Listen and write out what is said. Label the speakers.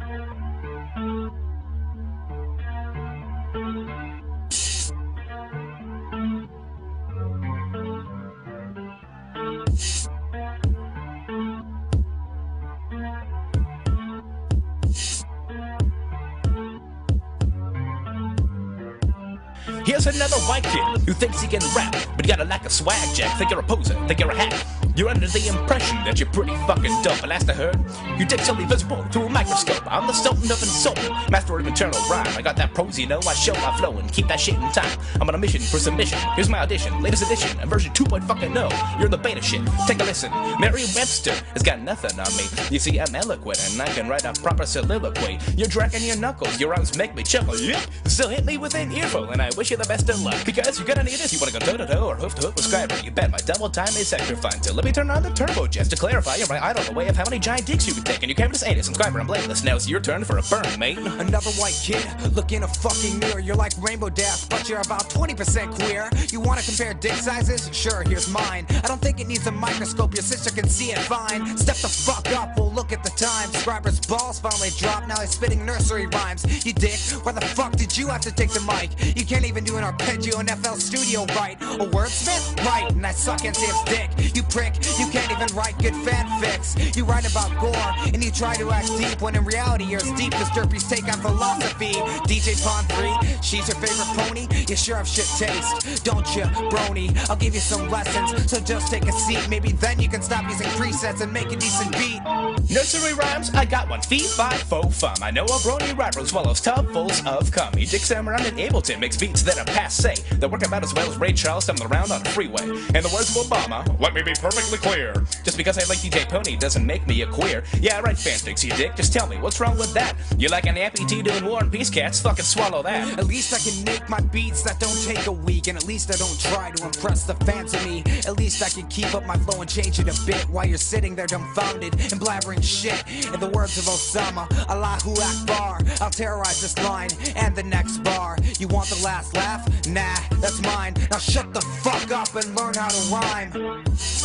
Speaker 1: Here's another white kid who thinks he can rap, but you got a lack of swag, Jack. Think you're a poser, think you're a hack. You're under the impression that you're pretty fucking dope, but last I heard, you dick only visible through a microscope. I'm the sultan of insult, master of eternal rhyme. I got that prose, you know, I show my flow and keep that shit in time. I'm on a mission for submission. Here's my audition, latest edition, and version 2.0. You're in the beta shit, take a listen. Merriam-Webster has got nothing on me. You see, I'm eloquent, and I can write a proper soliloquy. You're dragging your knuckles, your rhymes make me chuckle. Yep, so hit me with an earful, and I wish you the best of luck, because you're gonna need it. You wanna go toe-to-toe or hoof-to-hoof with Scriber, you bet my double time is extra fun. So let me turn on the turbo jets to clarify you're my idol, the way of how many giant dicks you can take, and you can't just ain't a subscriber and blameless. Now it's your turn for a burn, mate.
Speaker 2: Another white kid, look in a fucking mirror. You're like Rainbow Dash, but you're about 20% queer. You wanna compare dick sizes? Sure, here's mine. I don't think it needs a microscope, your sister can see it fine. Step the fuck up, we'll look at the time. Scriber's balls finally dropped, now he's spitting nursery rhymes. You dick, why the fuck did you have to take the mic? You can't even do an arpeggio in FL Studio right. A wordsmith? Right, and I suck and say it's dick. You prick, you can't even write good fanfics. You write about gore, and you try to act deep, when in reality you're as deep as Derpy's take on philosophy. DJ Pond 3, she's your favorite pony? You sure have shit taste, don't you, brony? I'll give you some lessons, so just take a seat. Maybe then you can stop using presets and make a decent beat.
Speaker 1: Nursery rhymes, I got one. Fee, fi, fo, fum. I know a brony rapper swallows tubfuls of cum. He dicks them around in Ableton, makes beats that are passe. They work about as well as Ray Charles stumbling around on a freeway. In the words of Obama, let me be perfectly clear. Just because I like DJ Pony doesn't make me a queer. Yeah, I write fanfics, you dick. Just tell me, what's wrong with that? You like an amputee doing War and Peace Cats? Fucking swallow that.
Speaker 2: At least I can make my beats that don't take a week, and at least I don't try to impress the fans of me. At least I can keep up my flow and change it a bit while you're sitting there dumbfounded and blabbering shit. In the words of Osama, Allahu Akbar, I'll terrorize this line and the next bar. You want the last laugh? Nah, that's mine. Now shut the fuck up and learn how to rhyme.